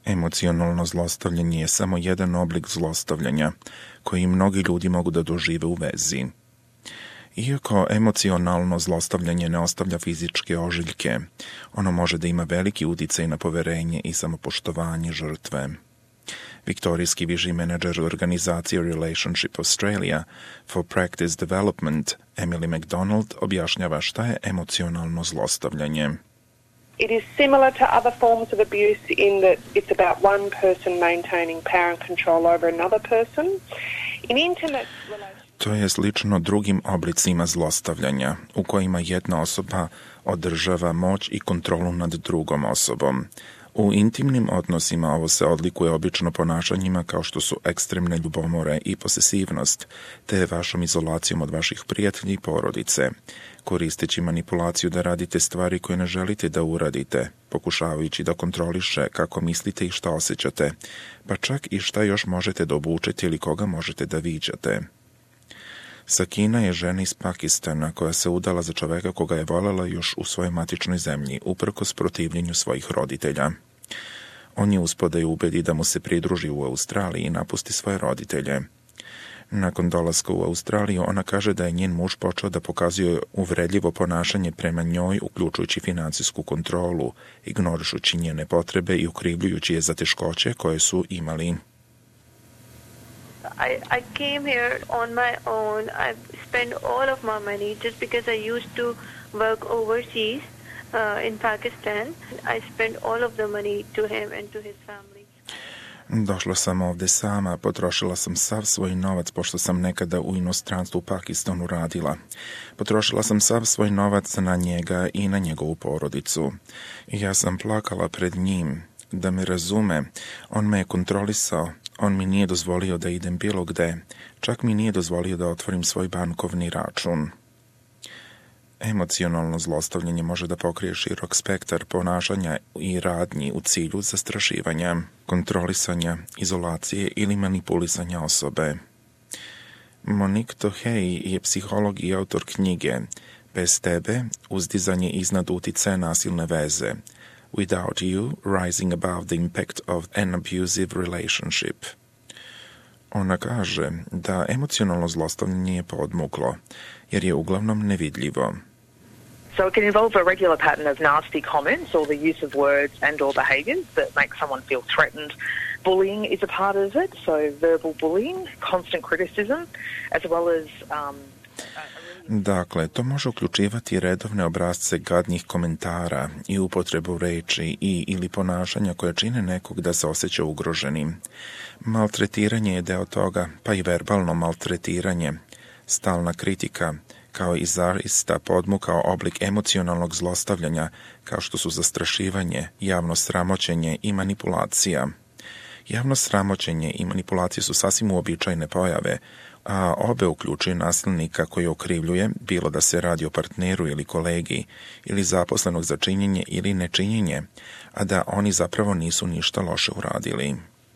Emocionalno zlostavljanje je samo jedan oblik zlostavljanja koji mnogi ljudi mogu da dožive u vezi. Iako emocionalno zlostavljanje ne ostavlja fizičke ožiljke, ono može da ima veliki uticaj na poverenje i samopoštovanje žrtve. Viktorijski viši menadžer organizacije Relationship Australia for Practice Development, Emily McDonald, objašnjava šta je emocionalno zlostavljanje. It is similar to other forms of abuse in that it's about one person maintaining power and control over another person. In intimate relationships, to je slično drugim oblicima zlostavljanja, u kojima jedna osoba održava moć i kontrolu nad drugom osobom. U intimnim odnosima ovo se odlikuje obično ponašanjima kao što su ekstremne ljubomore i posesivnost, te vašom izolacijom od vaših prijatelja i porodice, koristeći manipulaciju da radite stvari koje ne želite da uradite, pokušavajući da kontroliše kako mislite i šta osjećate, pa čak i šta još možete da obučete ili koga možete da viđate. Sakina je žena iz Pakistana koja se udala za čoveka koga je voljela još u svojoj matičnoj zemlji, uprkos protivljenju svojih roditelja. On je uspeo da je ubedi da mu se pridruži u Australiji i napusti svoje roditelje. Nakon dolaska u Australiju, ona kaže da je njen muž počeo da pokazuje uvredljivo ponašanje prema njoj, uključujući financijsku kontrolu, ignorišući njene potrebe i ukrivljujući je za teškoće koje su imali. I came here on my own. I spent all of my money just because I used to work overseas in Pakistan. I spent all of the money to him and to his family. Došla sam ovde sama, potrošila sam sav svoj novac pošto sam nekada u inostranstvu u Pakistanu radila. Potrošila sam sav svoj novac na njega i na njegovu porodicu. Ja sam plakala pred njim, da me razume. On me je kontrolisao. On mi nije dozvolio da idem bilo gde, čak mi nije dozvolio da otvorim svoj bankovni račun. Emocionalno zlostavljanje može da pokrije širok spektar ponašanja i radnji u cilju zastrašivanja, kontrolisanja, izolacije ili manipulisanja osobe. Monique Tohey je psiholog i autor knjige Bez tebe, uzdizanje iznad uticaja nasilne veze, Without you, rising above the impact of an abusive relationship. Ona kaže da emocionalno zlostavljanje je podmuklo, jer je uglavnom nevidljivo. So it can involve a regular pattern of nasty comments or the use of words and or behaviours that make someone feel threatened. Bullying is a part of it, so verbal bullying, constant criticism, as well as Dakle, to može uključivati redovne obrasce gadnih komentara i upotrebu reči ili ponašanja koje čine nekog da se osjeća ugroženim. Maltretiranje je deo toga, pa i verbalno maltretiranje, stalna kritika, kao i zaista podmukao oblik emocionalnog zlostavljanja, kao što su zastrašivanje, javno sramoćenje i manipulacija. Javno sramoćenje i manipulacije su sasvim uobičajene pojave, a obe uključuju nasilnika koji okrivljuje, bilo da se radi o partneru ili kolegi, ili zaposlenog za činjenje ili nečinjenje, a da oni zapravo nisu ništa loše uradili.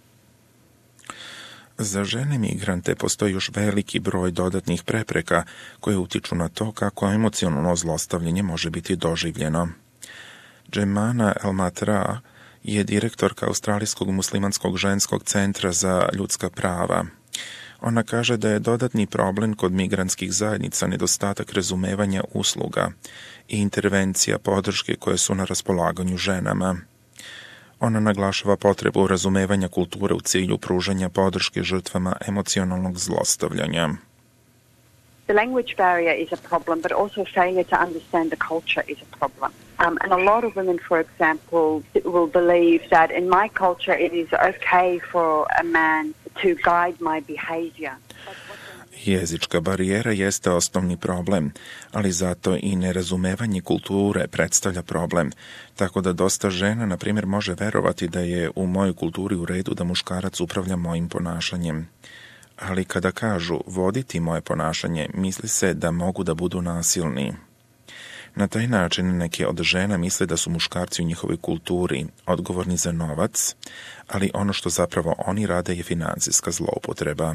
Za žene migrante postoji još veliki broj dodatnih prepreka koje utiču na to kako emocionalno zlostavljanje može biti doživljeno. Jemana El-Matra je direktorka Australijskog muslimanskog ženskog centra za ljudska prava. Ona kaže da je dodatni problem kod migrantskih zajednica nedostatak razumevanja usluga i intervencija podrške koje su na raspolaganju ženama. Ona naglašava potrebu razumevanja kulture u cilju pružanja podrške žrtvama emocionalnog zlostavljanja. The language barrier is a problem, but also failure to understand the culture is a problem. And a lot of women, for example, will believe that in my culture it is okay for a man to guide my behavior. Jezička barijera jeste osnovni problem, ali zato i nerazumevanje kulture predstavlja problem, tako da dosta žena, na primjer, može verovati da je u mojoj kulturi u redu da muškarac upravlja mojim ponašanjem. Ali kada kažu voditi moje ponašanje, misli se da mogu da budu nasilni. Na taj način neke od žena misle da su muškarci u njihovoj kulturi odgovorni za novac, ali ono što zapravo oni rade je financijska zloupotreba.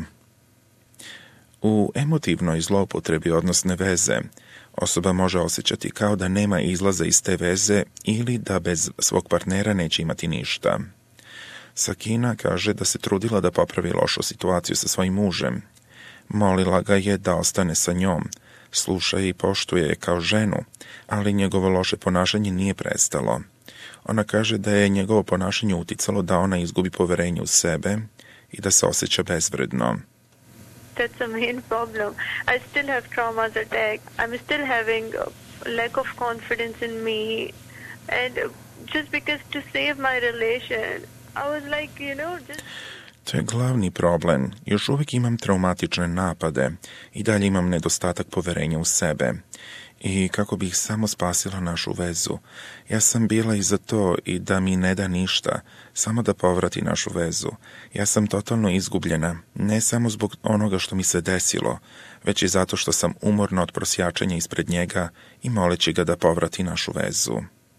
U emotivnoj zloupotrebi odnosne veze osoba može osjećati kao da nema izlaza iz te veze ili da bez svog partnera neće imati ništa. Sakina kaže da se trudila da popravi lošu situaciju sa svojim mužem. Molila ga je da ostane sa njom, sluša i poštuje je kao ženu, ali njegovo loše ponašanje nije prestalo. Ona kaže da je njegovo ponašanje uticalo da ona izgubi poverenje u sebe i da se osjeća bezvredno. That's the main problem. I still have traumas attack. I'm still having a lack of confidence in me. And just because to save my relation, I was like, just... To je glavni problem. Još uvijek imam traumatične napade i dalje imam nedostatak poverenja u sebe. I kako bih samo spasila našu vezu. Ja sam bila i za to i da mi ne da ništa, samo da povrati našu vezu. Ja sam totalno izgubljena, ne samo zbog onoga što mi se desilo, već i zato što sam umorna od prosjačenja ispred njega i moleći ga da povrati našu vezu.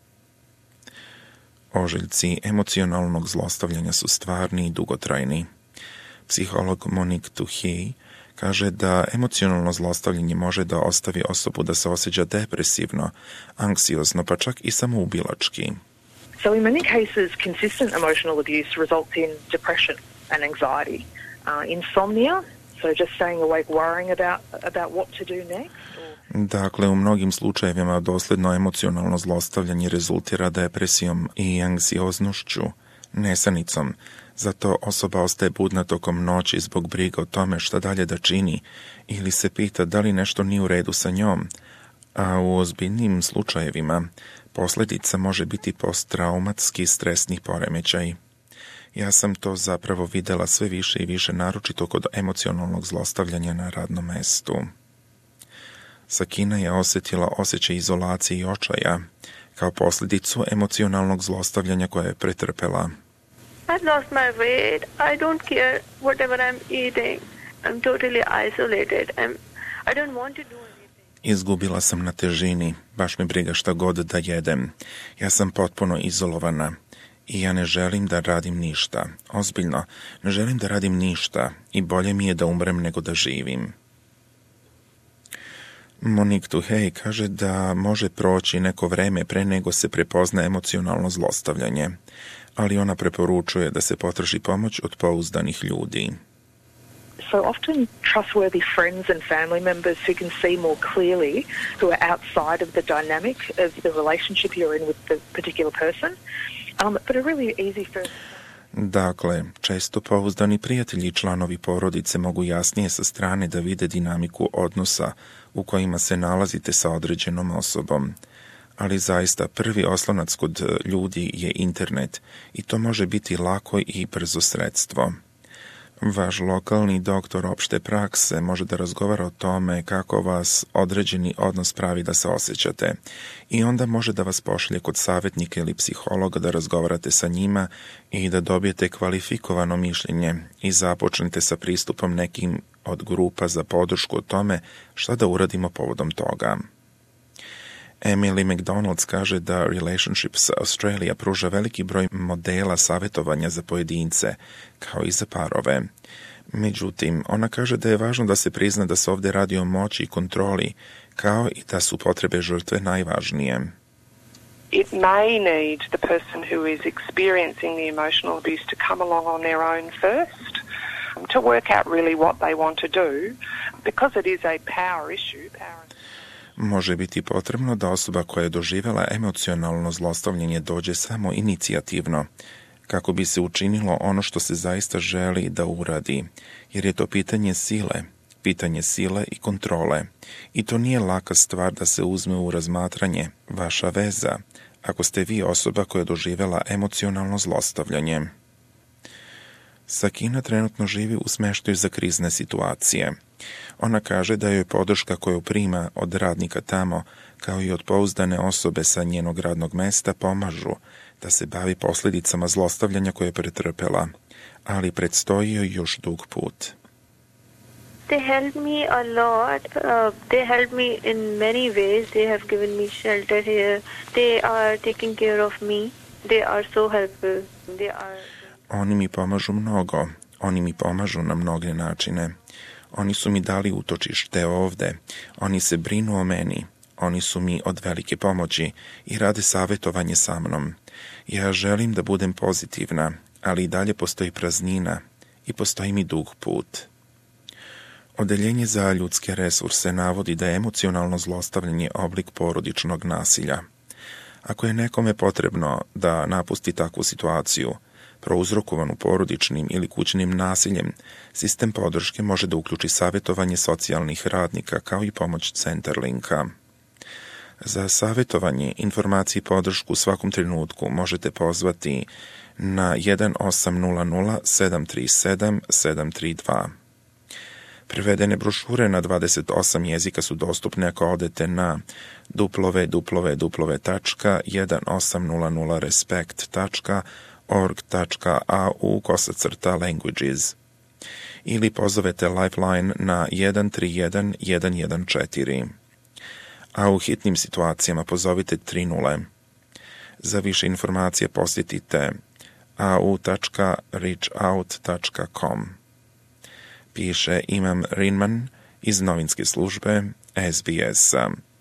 Ožiljci emocionalnog zlostavljanja su stvarni i dugotrajni. Psiholog Monique Tuhey kaže da emocionalno zlostavljanje može da ostavi osobu da se osjeća depresivno, anksiozno, pa čak i samoubilački. So in many cases, consistent emotional abuse results in depression and anxiety, insomnia, so just staying awake worrying about what to do next. Dakle, u mnogim slučajevima dosljedno emocionalno zlostavljanje rezultira depresijom i anksioznošću, nesanicom. Zato osoba ostaje budna tokom noći zbog briga o tome šta dalje da čini ili se pita da li nešto nije u redu sa njom, a u ozbiljnim slučajevima posljedica može biti posttraumatski stresni poremećaj. Ja sam to zapravo videla sve više i više, naročito kod emocionalnog zlostavljanja na radnom mestu. Sakina je osjetila osjećaj izolacije i očaja kao posljedicu emocionalnog zlostavljanja koje je pretrpela. I've lost my weight. I don't care whatever I'm eating. I'm totally isolated. I don't want to do anything. Izgubila sam na težini. Baš me briga šta god da jedem. Ja sam potpuno izolovana. I ja ne želim da radim ništa. Ozbiljno, ne želim da radim ništa i bolje mi je da umrem nego da živim. Monique Tuhey kaže da može proći neko vreme pre nego se prepozna emocionalno zlostavljanje, ali ona preporučuje da se potraži pomoć od pouzdanih ljudi. So often trustworthy friends and family members who can see more clearly, who are outside of the dynamic of the relationship you're in with the particular person, but a really easy first. Dakle, često pouzdani prijatelji i članovi porodice mogu jasnije sa strane da vide dinamiku odnosa u kojima se nalazite sa određenom osobom. Ali zaista prvi oslonac kod ljudi je internet i to može biti lako i brzo sredstvo. Vaš lokalni doktor opšte prakse može da razgovara o tome kako vas određeni odnos pravi da se osjećate i onda može da vas pošalje kod savjetnika ili psihologa da razgovarate sa njima i da dobijete kvalifikovano mišljenje i započnete sa pristupom nekim od grupa za podršku o tome šta da uradimo povodom toga. Emily McDonald kaže da Relationships Australia pruža veliki broj modela savjetovanja za pojedince, kao i za parove. Međutim, ona kaže da je važno da se prizna da se ovdje radi o moći i kontroli, kao i da su potrebe žrtve najvažnije. It may need the person who is experiencing the emotional abuse to come along on their own first, to work out really what they want to do, because it is a power issue. Može biti potrebno da osoba koja je doživjela emocionalno zlostavljanje dođe samo inicijativno, kako bi se učinilo ono što se zaista želi da uradi, jer je to pitanje sile i kontrole. I to nije laka stvar da se uzme u razmatranje vaša veza, ako ste vi osoba koja je doživjela emocionalno zlostavljanje. Sakina trenutno živi u smještaju za krizne situacije. Ona kaže da joj podrška koju prima od radnika tamo, kao i od pouzdane osobe sa njenog radnog mesta, pomažu da se bavi posljedicama zlostavljanja koje je pretrpela, ali predstoji joj još dug put. They helped me a lot. They helped me in many ways. They have given me shelter here. They are taking care of me. They are so helpful. Oni mi pomažu mnogo. Oni mi pomažu na mnoge načine. Oni su mi dali utočište ovde. Oni se brinu o meni. Oni su mi od velike pomoći i rade savjetovanje sa mnom. Ja želim da budem pozitivna, ali i dalje postoji praznina i postoji mi dug put. Odeljenje za ljudske resurse navodi da je emocionalno zlostavljanje oblik porodičnog nasilja. Ako je nekome potrebno da napusti takvu situaciju, prouzrokovanu porodičnim ili kućnim nasiljem, sistem podrške može da uključi savjetovanje socijalnih radnika kao i pomoć Centerlinka. Za savjetovanje, informacije i podršku u svakom trenutku možete pozvati na 1800 737 732. Prevedene brošure na 28 jezika su dostupne ako odete na www.1800respect.org.au/languages ili pozovete Lifeline na 131 114. A u hitnim situacijama pozovite 30. Za više informacije posjetite au.reachout.com. Piše Imam Rinman iz novinske službe SBS.